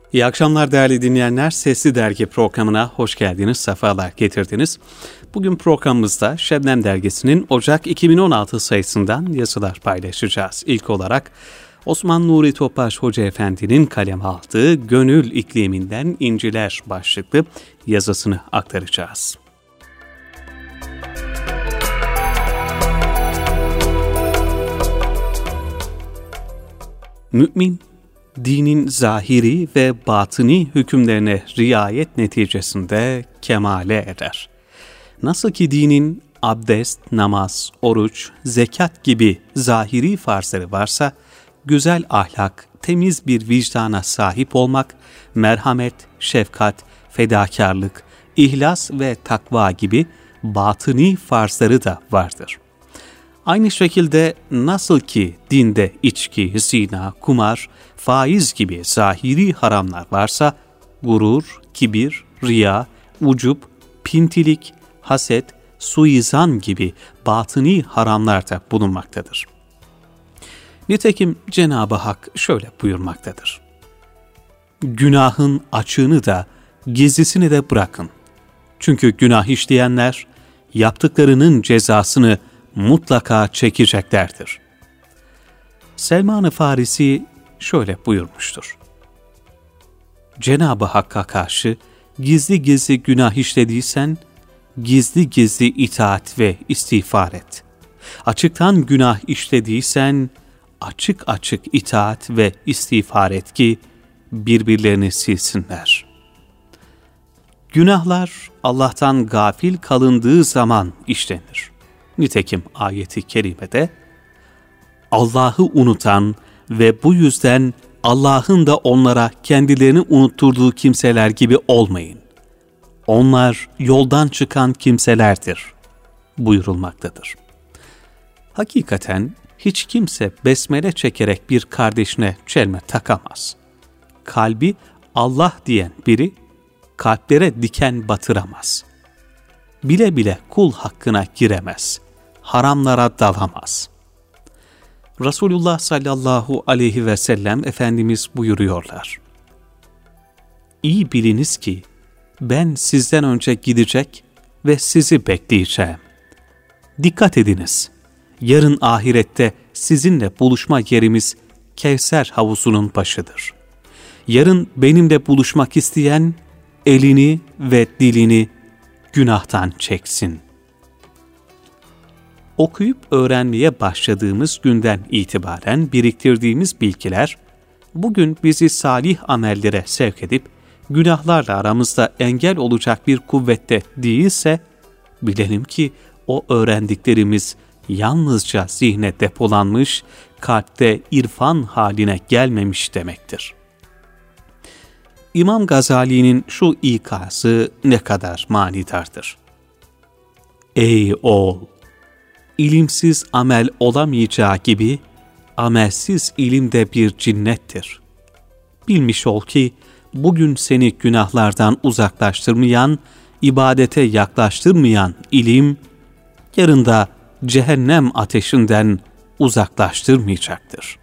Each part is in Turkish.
İyi akşamlar değerli dinleyenler. Sesli Dergi programına hoş geldiniz, sefalar getirdiniz. Bugün programımızda Şebnem Dergisi'nin Ocak 2016 sayısından yazılar paylaşacağız. İlk olarak Osman Nuri Topbaş Hoca Efendi'nin kaleme aldığı Gönül İkliminden İnciler başlıklı yazısını aktaracağız. Mümin, dinin zahiri ve batini hükümlerine riayet neticesinde kemale erer. Nasıl ki dinin abdest, namaz, oruç, zekat gibi zahiri farzları varsa, güzel ahlak, temiz bir vicdana sahip olmak, merhamet, şefkat, fedakarlık, ihlas ve takva gibi batini farzları da vardır. Aynı şekilde nasıl ki dinde içki, zina, kumar, faiz gibi zahiri haramlar varsa, gurur, kibir, riya, ucup, pintilik, haset, suizan gibi batini haramlar da bulunmaktadır. Nitekim Cenab-ı Hak şöyle buyurmaktadır: Günahın açığını da gizlisini de bırakın. Çünkü günah işleyenler yaptıklarının cezasını mutlaka çekeceklerdir. Selman-ı Farisi şöyle buyurmuştur: Cenab-ı Hakk'a karşı gizli gizli günah işlediysen, gizli gizli itaat ve istiğfar et. Açıktan günah işlediysen, açık açık itaat ve istiğfar et ki birbirlerini silsinler. Günahlar Allah'tan gafil kalındığı zaman işlenir. Nitekim ayeti kerimede, Allah'ı unutan ve bu yüzden Allah'ın da onlara kendilerini unutturduğu kimseler gibi olmayın. Onlar yoldan çıkan kimselerdir buyurulmaktadır. Hakikaten hiç kimse besmele çekerek bir kardeşine çelme takamaz. Kalbi Allah diyen biri kalplere diken batıramaz. Bile bile kul hakkına giremez. Haramlara dalamaz. Resulullah sallallahu aleyhi ve sellem Efendimiz buyuruyorlar: İyi biliniz ki ben sizden önce gidecek ve sizi bekleyeceğim. Dikkat ediniz, yarın ahirette sizinle buluşma yerimiz Kevser havuzunun başıdır. Yarın benimle buluşmak isteyen elini ve dilini günahtan çeksin. Okuyup öğrenmeye başladığımız günden itibaren biriktirdiğimiz bilgiler, bugün bizi salih amellere sevk edip, günahlarla aramızda engel olacak bir kuvvette değilse, bilelim ki o öğrendiklerimiz yalnızca zihne depolanmış, kalpte irfan haline gelmemiş demektir. İmam Gazali'nin şu ikazı ne kadar manidardır. Ey oğul! İlimsiz amel olamayacağı gibi, amelsiz ilim de bir cinnettir. Bilmiş ol ki, bugün seni günahlardan uzaklaştırmayan, ibadete yaklaştırmayan ilim, yarın da cehennem ateşinden uzaklaştırmayacaktır.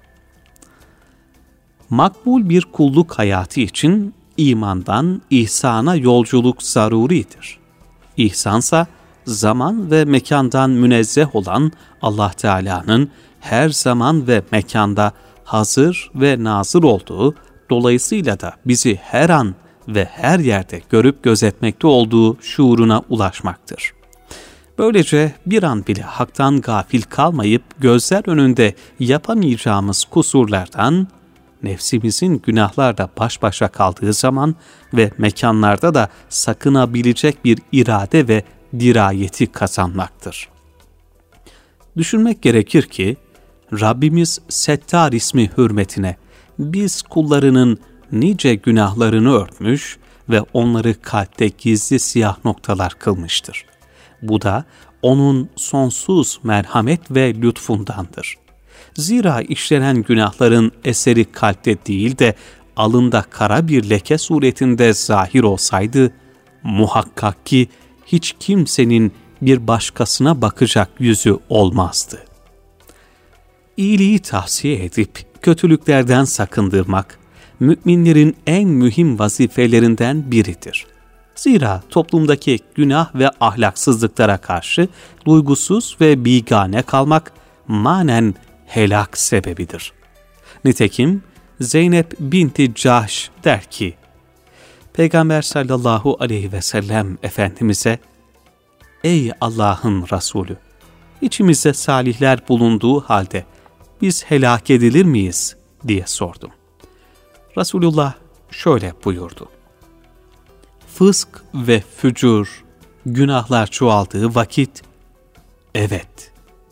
Makbul bir kulluk hayatı için imandan ihsana yolculuk zaruridir. İhsansa, zaman ve mekandan münezzeh olan Allah Teala'nın her zaman ve mekanda hazır ve nazır olduğu, dolayısıyla da bizi her an ve her yerde görüp gözetmekte olduğu şuuruna ulaşmaktır. Böylece bir an bile haktan gafil kalmayıp gözler önünde yapamayacağımız kusurlardan, nefsimizin günahlarla baş başa kaldığı zaman ve mekanlarda da sakınabilecek bir irade ve dirayeti kazanmaktır. Düşünmek gerekir ki, Rabbimiz Settar ismi hürmetine biz kullarının nice günahlarını örtmüş ve onları kalpte gizli siyah noktalar kılmıştır. Bu da onun sonsuz merhamet ve lütfundandır. Zira işlenen günahların eseri kalpte değil de alında kara bir leke suretinde zahir olsaydı, muhakkak ki hiç kimsenin bir başkasına bakacak yüzü olmazdı. İyiliği tavsiye edip kötülüklerden sakındırmak müminlerin en mühim vazifelerinden biridir. Zira toplumdaki günah ve ahlaksızlıklara karşı duygusuz ve bigane kalmak manen helak sebebidir. Nitekim Zeynep binti Cahş der ki, Peygamber sallallahu aleyhi ve sellem Efendimiz'e, "Ey Allah'ın Resulü, içimizde salihler bulunduğu halde biz helak edilir miyiz?" diye sordum. Resulullah şöyle buyurdu: "Fısk ve fücur, günahlar çoğaldığı vakit, evet."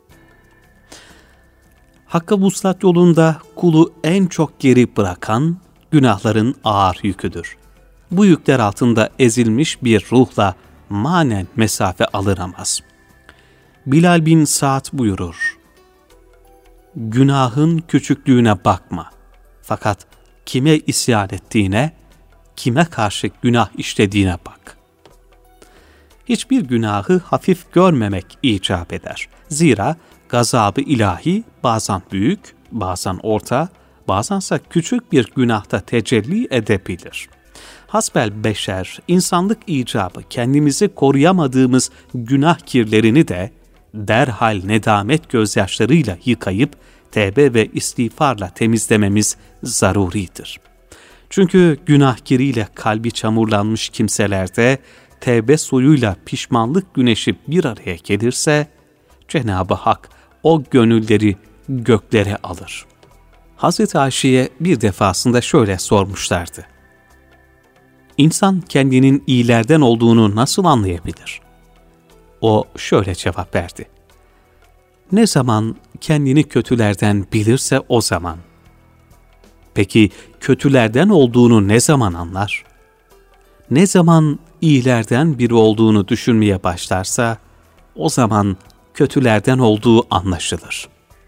Hakka vuslat yolunda kulu en çok geri bırakan günahların ağır yüküdür. Bu yükler altında ezilmiş bir ruhla manen mesafe alınamaz. Bilal bin Sa'd buyurur, "Günahın küçüklüğüne bakma. Fakat kime isyan ettiğine, kime karşı günah işlediğine bak." Hiçbir günahı hafif görmemek icap eder. Zira gazabı ilahi bazen büyük, bazen orta, bazense küçük bir günahta tecelli edebilir. Hasbel beşer, insanlık icabı kendimizi koruyamadığımız günah kirlerini de derhal nedamet gözyaşlarıyla yıkayıp tevbe ve istiğfarla temizlememiz zaruridir. Çünkü günah kiriyle kalbi çamurlanmış kimselerde tevbe suyuyla pişmanlık güneşi bir araya gelirse Cenab-ı Hak o gönülleri göklere alır. Hazreti Ayşe'ye bir defasında şöyle sormuşlardı: "İnsan kendinin iyilerden olduğunu nasıl anlayabilir?" O şöyle cevap verdi: "Ne zaman kendini kötülerden bilirse o zaman." Peki kötülerden olduğunu ne zaman anlar? Ne zaman iyilerden biri olduğunu düşünmeye başlarsa o zaman kötülerden olduğu anlaşılır.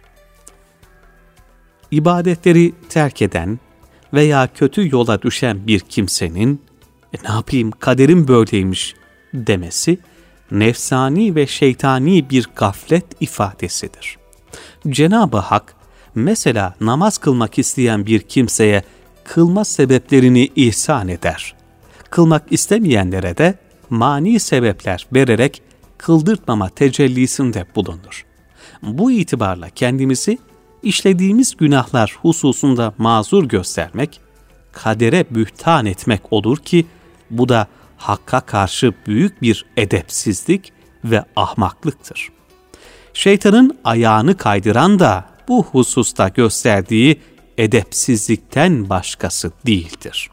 İbadetleri terk eden veya kötü yola düşen bir kimsenin "Ne yapayım, kaderim böyleymiş" demesi nefsani ve şeytani bir gaflet ifadesidir. Cenab-ı Hak mesela namaz kılmak isteyen bir kimseye kılma sebeplerini ihsan eder. Kılmak istemeyenlere de mani sebepler vererek kıldırtmama tecellisinde bulunur. Bu itibarla kendimizi işlediğimiz günahlar hususunda mazur göstermek, kadere bühtan etmek olur ki bu da Hakk'a karşı büyük bir edepsizlik ve ahmaklıktır. Şeytanın ayağını kaydıran da bu hususta gösterdiği edepsizlikten başkası değildir.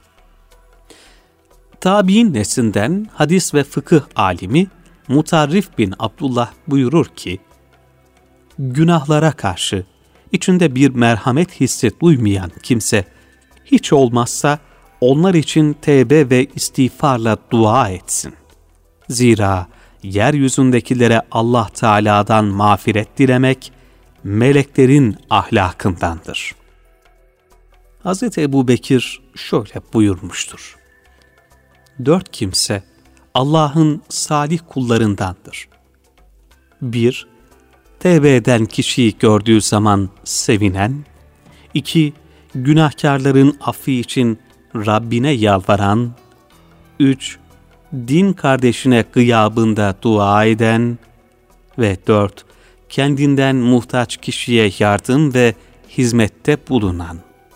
Tabi'in neslinden hadis ve fıkıh alimi Mutarrif bin Abdullah buyurur ki, "Günahlara karşı içinde bir merhamet hissi duymayan kimse hiç olmazsa onlar için tevbe ve istiğfarla dua etsin. Zira yeryüzündekilere Allah Teala'dan mağfiret dilemek meleklerin ahlakındandır." Hz. Ebu Bekir şöyle buyurmuştur: "4 kimse Allah'ın salih kullarındandır. 1- Tevbe eden kişiyi gördüğü zaman sevinen. 2- Günahkarların affı için Rabbine yalvaran. 3- Din kardeşine gıyabında dua eden. Ve 4- Kendinden muhtaç kişiye yardım ve hizmette bulunan."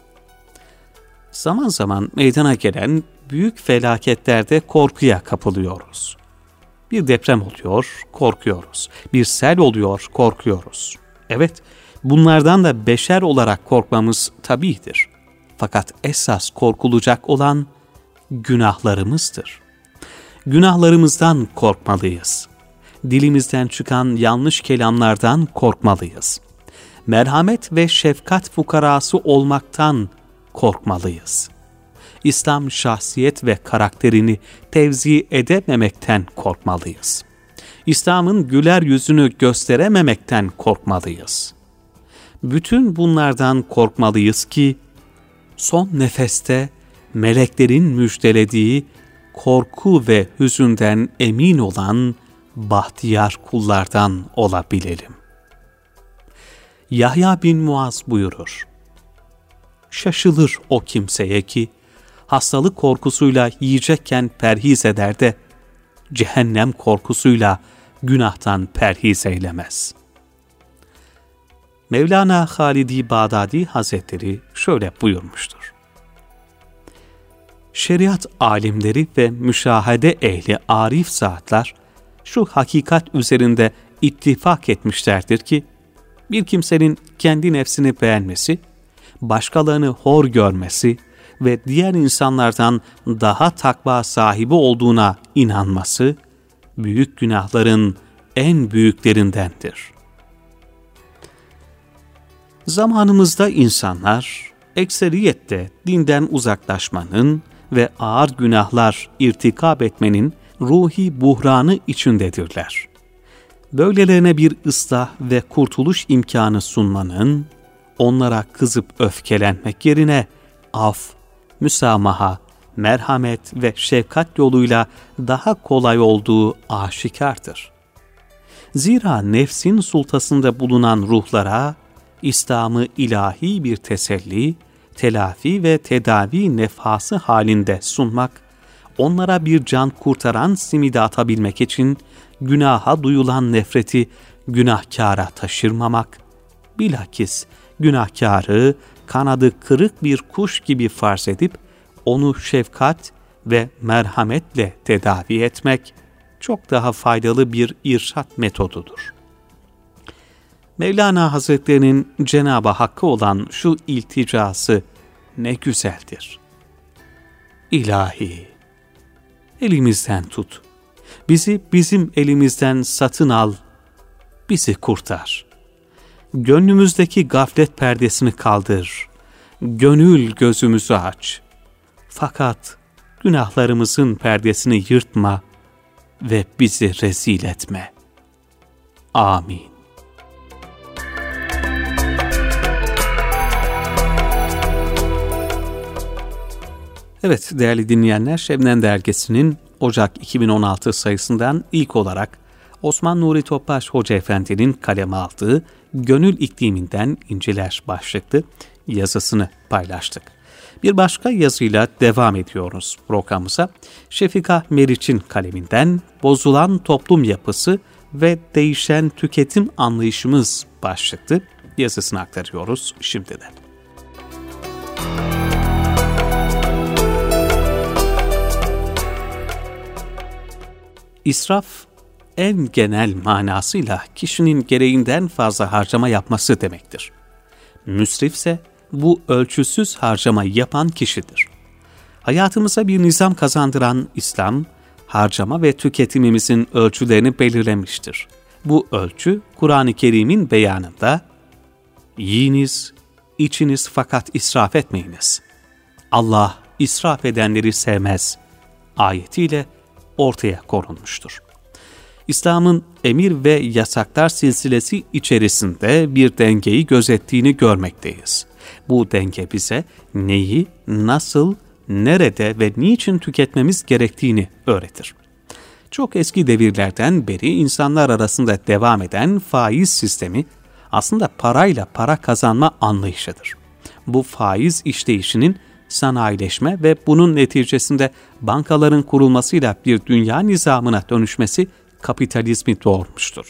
Zaman zaman meydana gelen büyük felaketlerde korkuya kapılıyoruz. Bir deprem oluyor, korkuyoruz. Bir sel oluyor, korkuyoruz. Evet, bunlardan da beşer olarak korkmamız tabiidir. Fakat esas korkulacak olan günahlarımızdır. Günahlarımızdan korkmalıyız. Dilimizden çıkan yanlış kelamlardan korkmalıyız. Merhamet ve şefkat fukarası olmaktan korkmalıyız. İslam şahsiyet ve karakterini tevzi edememekten korkmalıyız. İslam'ın güler yüzünü gösterememekten korkmalıyız. Bütün bunlardan korkmalıyız ki son nefeste meleklerin müjdelediği korku ve hüzünden emin olan bahtiyar kullardan olabilelim. Yahya bin Muaz buyurur: şaşılır o kimseye ki, hastalık korkusuyla yiyecekken perhiz eder de, cehennem korkusuyla günahtan perhiz eylemez. Mevlana Halid-i Bağdadi Hazretleri şöyle buyurmuştur. Şeriat alimleri ve müşahede ehli arif zatlar şu hakikat üzerinde ittifak etmişlerdir ki, bir kimsenin kendi nefsini beğenmesi, başkalarını hor görmesi ve diğer insanlardan daha takva sahibi olduğuna inanması, büyük günahların en büyüklerindendir. Zamanımızda insanlar, ekseriyette dinden uzaklaşmanın ve ağır günahlar irtikab etmenin ruhi buhranı içindedirler. Böylelerine bir ıslah ve kurtuluş imkanı sunmanın, onlara kızıp öfkelenmek yerine af, müsamaha, merhamet ve şefkat yoluyla daha kolay olduğu aşikardır. Zira nefsin sultasında bulunan ruhlara, İslam'ı ilahi bir teselli, telafi ve tedavi nefhası halinde sunmak, onlara bir can kurtaran simidi atabilmek için günaha duyulan nefreti günahkâra taşırmamak, bilakis günahkârı kanadı kırık bir kuş gibi farz edip onu şefkat ve merhametle tedavi etmek çok daha faydalı bir irşat metodudur. Mevlana Hazretleri'nin Cenab-ı Hakk'a olan şu ilticası ne güzeldir. İlahi, elimizden tut, bizi bizim elimizden satın al, bizi kurtar. Gönlümüzdeki gaflet perdesini kaldır, gönül gözümüzü aç. Fakat günahlarımızın perdesini yırtma ve bizi rezil etme. Amin. Evet değerli dinleyenler, Şebnem Dergisi'nin Ocak 2016 sayısından ilk olarak Osman Nuri Topbaş Hoca Efendi'nin kaleme aldığı Gönül İkliminden İnciler başlıklı yazısını paylaştık. Bir başka yazıyla devam ediyoruz programımıza. Şefika Meriç'in kaleminden Bozulan Toplum Yapısı ve Değişen Tüketim Anlayışımız başlıklı yazısını aktarıyoruz şimdiden. İsraf, en genel manasıyla kişinin gereğinden fazla harcama yapması demektir. Müsrif ise bu ölçüsüz harcama yapan kişidir. Hayatımıza bir nizam kazandıran İslam, harcama ve tüketimimizin ölçülerini belirlemiştir. Bu ölçü, Kur'an-ı Kerim'in beyanında, "Yiyiniz, içiniz fakat israf etmeyiniz. Allah israf edenleri sevmez" ayetiyle ortaya konulmuştur. İslam'ın emir ve yasaklar silsilesi içerisinde bir dengeyi gözettiğini görmekteyiz. Bu denge bize neyi, nasıl, nerede ve niçin tüketmemiz gerektiğini öğretir. Çok eski devirlerden beri insanlar arasında devam eden faiz sistemi aslında parayla para kazanma anlayışıdır. Bu faiz işleyişinin sanayileşme ve bunun neticesinde bankaların kurulmasıyla bir dünya nizamına dönüşmesi kapitalizmi doğurmuştur.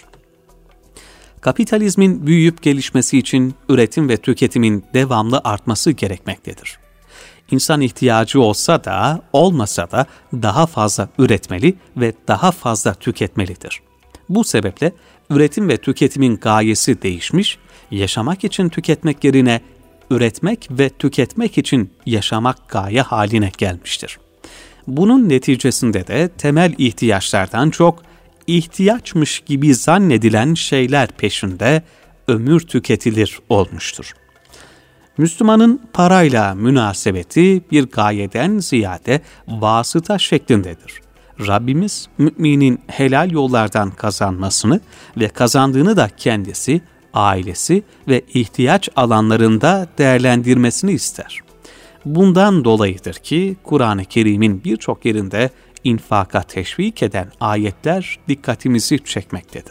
Kapitalizmin büyüyüp gelişmesi için üretim ve tüketimin devamlı artması gerekmektedir. İnsan ihtiyacı olsa da olmasa da daha fazla üretmeli ve daha fazla tüketmelidir. Bu sebeple üretim ve tüketimin gayesi değişmiş, yaşamak için tüketmek yerine üretmek ve tüketmek için yaşamak gaye haline gelmiştir. Bunun neticesinde de temel ihtiyaçlardan çok ihtiyaçmış gibi zannedilen şeyler peşinde ömür tüketilir olmuştur. Müslümanın parayla münasebeti bir gayeden ziyade vasıta şeklindedir. Rabbimiz müminin helal yollardan kazanmasını ve kazandığını da kendisi, ailesi ve ihtiyaç alanlarında değerlendirmesini ister. Bundan dolayıdır ki Kur'an-ı Kerim'in birçok yerinde infaka teşvik eden ayetler dikkatimizi çekmektedir.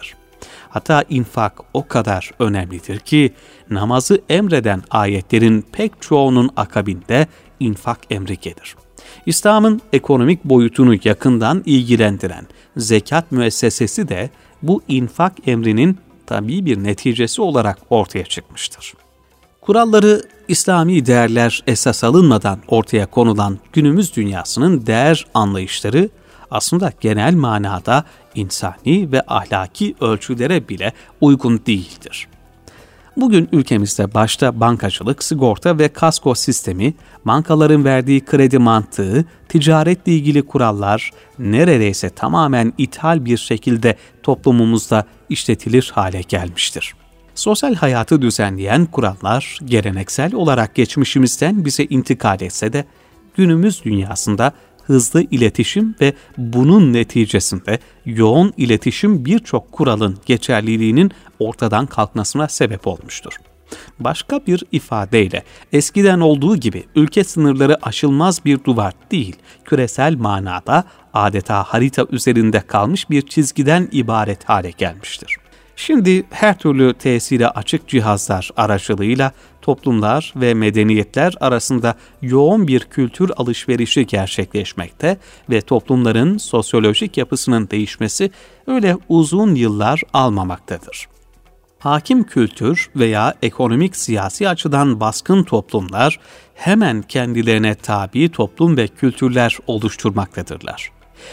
Hatta infak o kadar önemlidir ki namazı emreden ayetlerin pek çoğunun akabinde infak emri gelir. İslam'ın ekonomik boyutunu yakından ilgilendiren zekat müessesesi de bu infak emrinin tabii bir neticesi olarak ortaya çıkmıştır. Kuralları İslami değerler esas alınmadan ortaya konulan günümüz dünyasının değer anlayışları aslında genel manada insani ve ahlaki ölçülere bile uygun değildir. Bugün ülkemizde başta bankacılık, sigorta ve kasko sistemi, bankaların verdiği kredi mantığı, ticaretle ilgili kurallar neredeyse tamamen ithal bir şekilde toplumumuzda işletilir hale gelmiştir. Sosyal hayatı düzenleyen kurallar geleneksel olarak geçmişimizden bize intikal etse de günümüz dünyasında hızlı iletişim ve bunun neticesinde yoğun iletişim birçok kuralın geçerliliğinin ortadan kalkmasına sebep olmuştur. Başka bir ifadeyle eskiden olduğu gibi ülke sınırları aşılmaz bir duvar değil, küresel manada adeta harita üzerinde kalmış bir çizgiden ibaret hale gelmiştir. Şimdi her türlü tesire açık cihazlar aracılığıyla toplumlar ve medeniyetler arasında yoğun bir kültür alışverişi gerçekleşmekte ve toplumların sosyolojik yapısının değişmesi öyle uzun yıllar almamaktadır. Hakim kültür veya ekonomik siyasi açıdan baskın toplumlar hemen kendilerine tabi toplum ve kültürler oluşturmaktadırlar.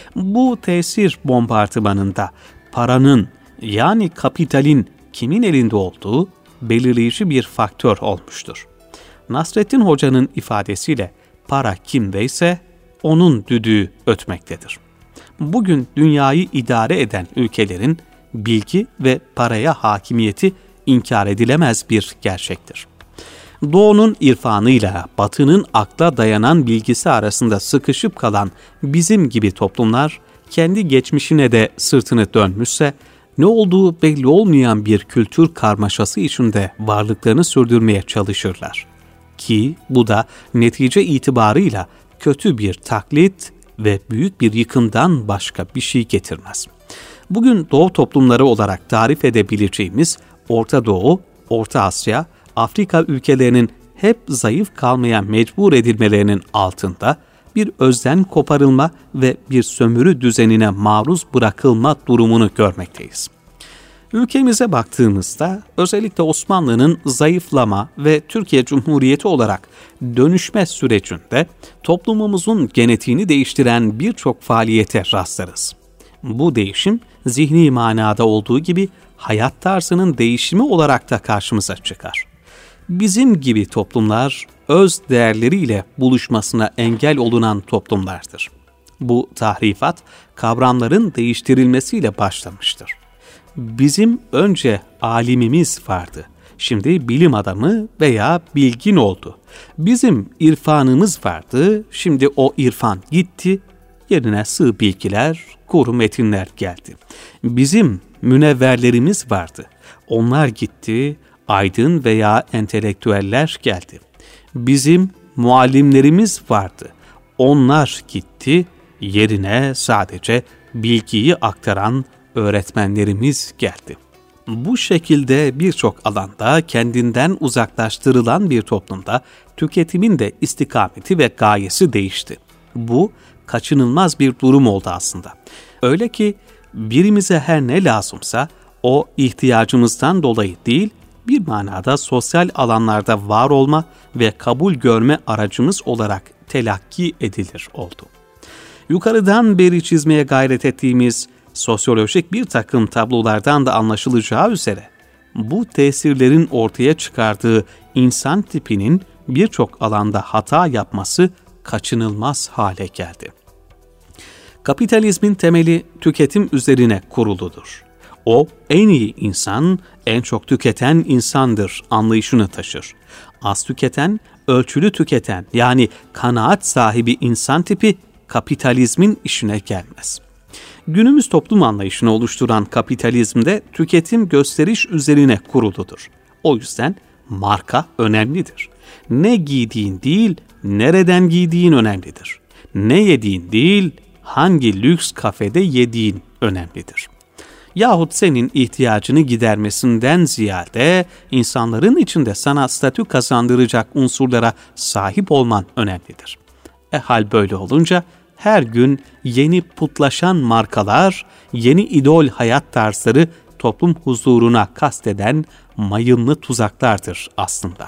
Bu tesir bombardımanında paranın yani kapitalin kimin elinde olduğu belirleyici bir faktör olmuştur. Nasrettin Hoca'nın ifadesiyle para kimdeyse onun düdüğü ötmektedir. Bugün dünyayı idare eden ülkelerin bilgi ve paraya hakimiyeti inkar edilemez bir gerçektir. Doğunun irfanıyla batının akla dayanan bilgisi arasında sıkışıp kalan bizim gibi toplumlar kendi geçmişine de sırtını dönmüşse ne olduğu belli olmayan bir kültür karmaşası içinde varlıklarını sürdürmeye çalışırlar. Ki bu da netice itibarıyla kötü bir taklit ve büyük bir yıkımdan başka bir şey getirmez. Bugün Doğu toplumları olarak tarif edebileceğimiz Orta Doğu, Orta Asya, Afrika ülkelerinin hep zayıf kalmaya mecbur edilmelerinin altında bir özden koparılma ve bir sömürü düzenine maruz bırakılma durumunu görmekteyiz. Ülkemize baktığımızda özellikle Osmanlı'nın zayıflama ve Türkiye Cumhuriyeti olarak dönüşme sürecinde toplumumuzun genetiğini değiştiren birçok faaliyete rastlarız. Bu değişim zihni manada olduğu gibi hayat tarzının değişimi olarak da karşımıza çıkar. Bizim gibi toplumlar öz değerleriyle buluşmasına engel olunan toplumlardır. Bu tahrifat kavramların değiştirilmesiyle başlamıştır. Bizim önce alimimiz vardı. Şimdi bilim adamı veya bilgin oldu. Bizim irfanımız vardı. Şimdi o irfan gitti. Yerine sığ bilgiler, kuru metinler geldi. Bizim münevverlerimiz vardı. Onlar gitti. Aydın veya entelektüeller geldi. Bizim muallimlerimiz vardı. Onlar gitti. Yerine sadece bilgiyi aktaran öğretmenlerimiz geldi. Bu şekilde birçok alanda kendinden uzaklaştırılan bir toplumda tüketimin de istikameti ve gayesi değişti. Bu kaçınılmaz bir durum oldu aslında. Öyle ki birimize her ne lazımsa o ihtiyacımızdan dolayı değil, bir manada sosyal alanlarda var olma ve kabul görme aracımız olarak telakki edilir oldu. Yukarıdan beri çizmeye gayret ettiğimiz sosyolojik bir takım tablolardan da anlaşılacağı üzere bu tesirlerin ortaya çıkardığı insan tipinin birçok alanda hata yapması kaçınılmaz hale geldi. Kapitalizmin temeli tüketim üzerine kuruludur. O en iyi insan, en çok tüketen insandır anlayışını taşır. Az tüketen, ölçülü tüketen yani kanaat sahibi insan tipi kapitalizmin işine gelmez. Günümüz toplum anlayışını oluşturan kapitalizmde tüketim gösteriş üzerine kuruludur. O yüzden marka önemlidir. Ne giydiğin değil, nereden giydiğin önemlidir. Ne yediğin değil, hangi lüks kafede yediğin önemlidir. yahut senin ihtiyacını gidermesinden ziyade insanların içinde sana statü kazandıracak unsurlara sahip olman önemlidir. Hal böyle olunca her gün yeni putlaşan markalar, yeni idol hayat tarzları toplum huzuruna kasteden mayınlı tuzaklardır aslında.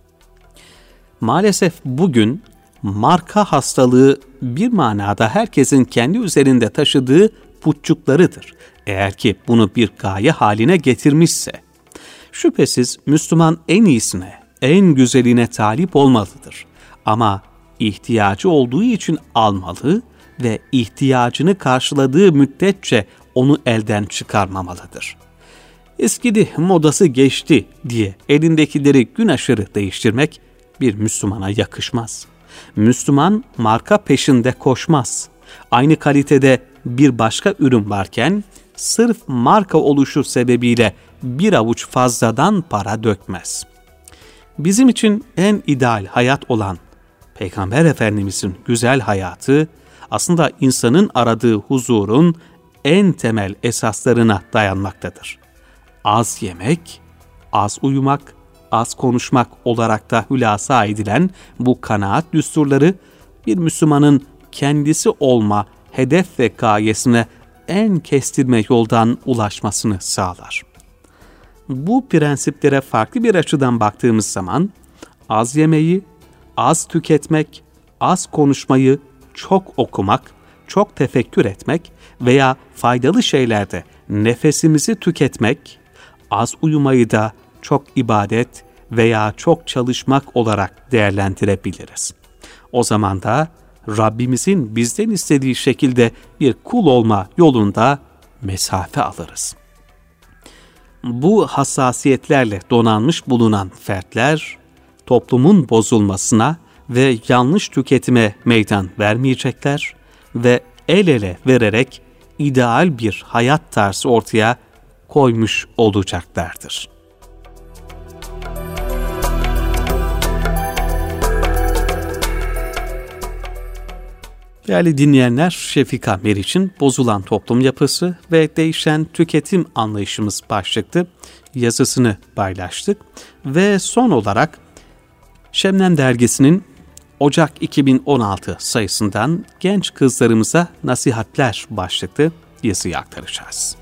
Maalesef bugün marka hastalığı bir manada herkesin kendi üzerinde taşıdığı putçuklarıdır. Eğer ki bunu bir gaye haline getirmişse, şüphesiz Müslüman en iyisine, en güzeline talip olmalıdır. Ama ihtiyacı olduğu için almalı ve ihtiyacını karşıladığı müddetçe onu elden çıkarmamalıdır. Eskidi, modası geçti diye elindekileri gün aşırı değiştirmek bir Müslümana yakışmaz. Müslüman marka peşinde koşmaz. Aynı kalitede bir başka ürün varken sırf marka oluşu sebebiyle bir avuç fazladan para dökmez. Bizim için en ideal hayat olan Peygamber Efendimizin güzel hayatı aslında insanın aradığı huzurun en temel esaslarına dayanmaktadır. Az yemek, az uyumak, az konuşmak olarak da hülasa edilen bu kanaat düsturları bir Müslümanın kendisi olma hedef ve gayesine en kestirme yoldan ulaşmasını sağlar. Bu prensiplere farklı bir açıdan baktığımız zaman az yemeyi, az tüketmek, az konuşmayı, çok okumak, çok tefekkür etmek veya faydalı şeylerde nefesimizi tüketmek, az uyumayı da çok ibadet veya çok çalışmak olarak değerlendirebiliriz. O zaman da Rabbimizin bizden istediği şekilde bir kul olma yolunda mesafe alırız. Bu hassasiyetlerle donanmış bulunan fertler, toplumun bozulmasına ve yanlış tüketime meydan vermeyecekler ve el ele vererek ideal bir hayat tarzı ortaya koymuş olacaklardır. Değerli dinleyenler, Şefika Meriç'in Bozulan Toplum Yapısı ve Değişen Tüketim Anlayışımız başlıklı yazısını paylaştık. Ve son olarak Şebnem Dergisi'nin Ocak 2016 sayısından Genç Kızlarımıza Nasihatler başlıklı yazıyı aktaracağız.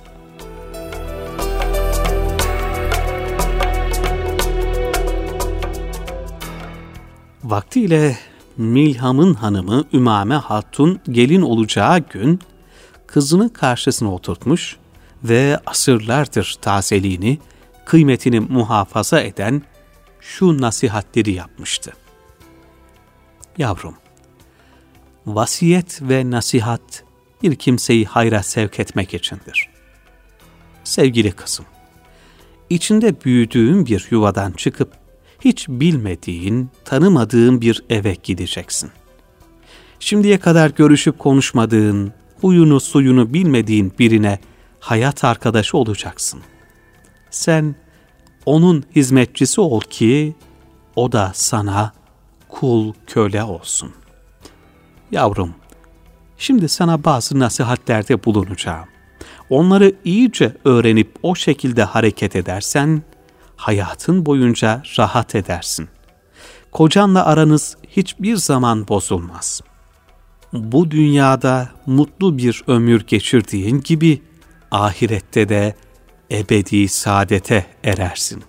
Vaktiyle Milham'ın hanımı Ümame Hatun gelin olacağı gün kızını karşısına oturtmuş ve asırlardır tazeliğini, kıymetini muhafaza eden şu nasihatleri yapmıştı. Yavrum, vasiyet ve nasihat bir kimseyi hayra sevk etmek içindir. Sevgili kızım, içinde büyüdüğün bir yuvadan çıkıp hiç bilmediğin, tanımadığın bir eve gideceksin. Şimdiye kadar görüşüp konuşmadığın, huyunu suyunu bilmediğin birine hayat arkadaşı olacaksın. Sen onun hizmetçisi ol ki o da sana kul köle olsun. Yavrum, şimdi sana bazı nasihatlerde bulunacağım. Onları iyice öğrenip o şekilde hareket edersen, hayatın boyunca rahat edersin. Kocanla aranız hiçbir zaman bozulmaz. Bu dünyada mutlu bir ömür geçirdiğin gibi, ahirette de ebedi saadete erersin.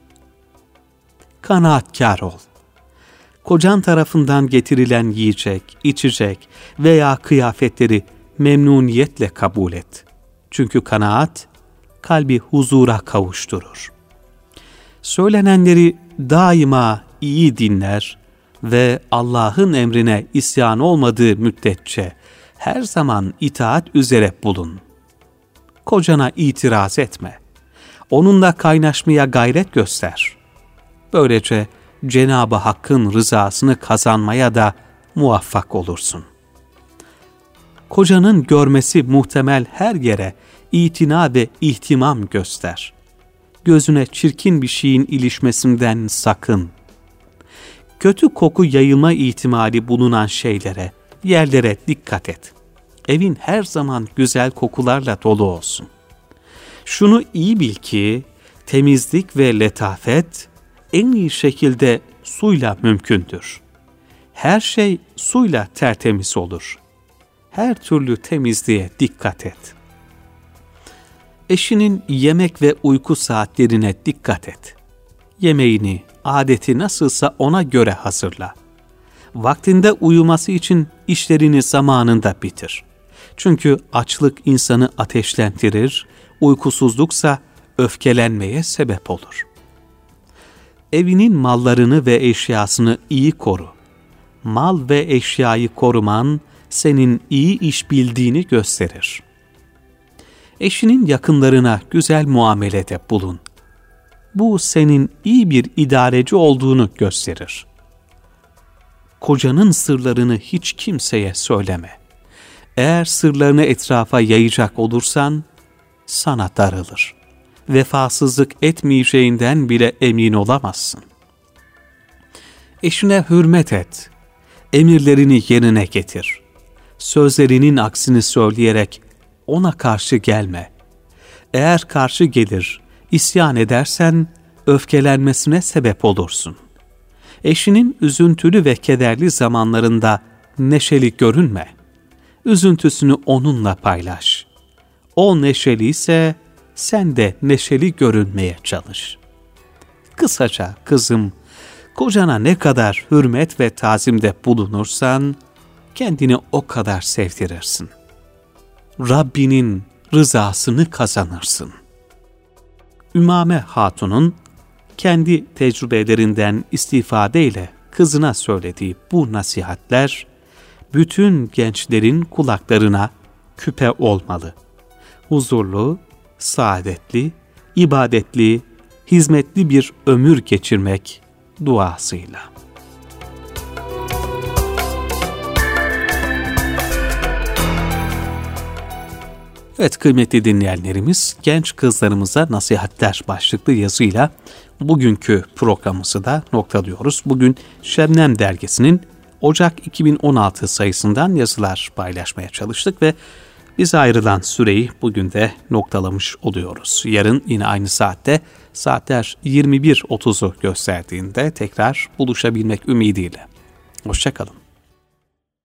Kanaatkar ol. Kocan tarafından getirilen yiyecek, içecek veya kıyafetleri memnuniyetle kabul et. Çünkü kanaat, kalbi huzura kavuşturur. Söylenenleri daima iyi dinler ve Allah'ın emrine isyan olmadığı müddetçe her zaman itaat üzere bulun. Kocana itiraz etme. Onunla kaynaşmaya gayret göster. Böylece Cenab-ı Hakk'ın rızasını kazanmaya da muvaffak olursun. Kocanın görmesi muhtemel her yere itina ve ihtimam göster. Gözüne çirkin bir şeyin ilişmesinden sakın. Kötü koku yayılma ihtimali bulunan şeylere, yerlere dikkat et. Evin her zaman güzel kokularla dolu olsun. Şunu iyi bil ki temizlik ve letafet en iyi şekilde suyla mümkündür. Her şey suyla tertemiz olur. Her türlü temizliğe dikkat et. Eşinin yemek ve uyku saatlerine dikkat et. Yemeğini, adeti nasılsa ona göre hazırla. Vaktinde uyuması için işlerini zamanında bitir. Çünkü açlık insanı ateşlendirir, uykusuzluksa öfkelenmeye sebep olur. Evinin mallarını ve eşyasını iyi koru. Mal ve eşyayı koruman senin iyi iş bildiğini gösterir. Eşinin yakınlarına güzel muamelede bulun. Bu senin iyi bir idareci olduğunu gösterir. Kocanın sırlarını hiç kimseye söyleme. Eğer sırlarını etrafa yayacak olursan sana darılır. Vefasızlık etmeyeceğinden bile emin olamazsın. Eşine hürmet et. Emirlerini yerine getir. Sözlerinin aksini söyleyerek ona karşı gelme. Eğer karşı gelir, isyan edersen öfkelenmesine sebep olursun. Eşinin üzüntülü ve kederli zamanlarında neşeli görünme. Üzüntüsünü onunla paylaş. O neşeliyse sen de neşeli görünmeye çalış. Kısaca kızım, kocana ne kadar hürmet ve tazimde bulunursan kendini o kadar sevdirirsin. Rabbinin rızasını kazanırsın. Ümame Hatun'un kendi tecrübelerinden istifadeyle kızına söylediği bu nasihatler bütün gençlerin kulaklarına küpe olmalı. Huzurlu, saadetli, ibadetli, hizmetli bir ömür geçirmek duasıyla. Evet kıymetli dinleyenlerimiz, genç kızlarımıza nasihatler başlıklı yazıyla bugünkü programımızı da noktalıyoruz. Bugün Şebnem dergisinin Ocak 2016 sayısından yazılar paylaşmaya çalıştık ve bize ayrılan süreyi bugün de noktalamış oluyoruz. Yarın yine aynı saatte saatler 21.30'u gösterdiğinde tekrar buluşabilmek ümidiyle. Hoşça kalın.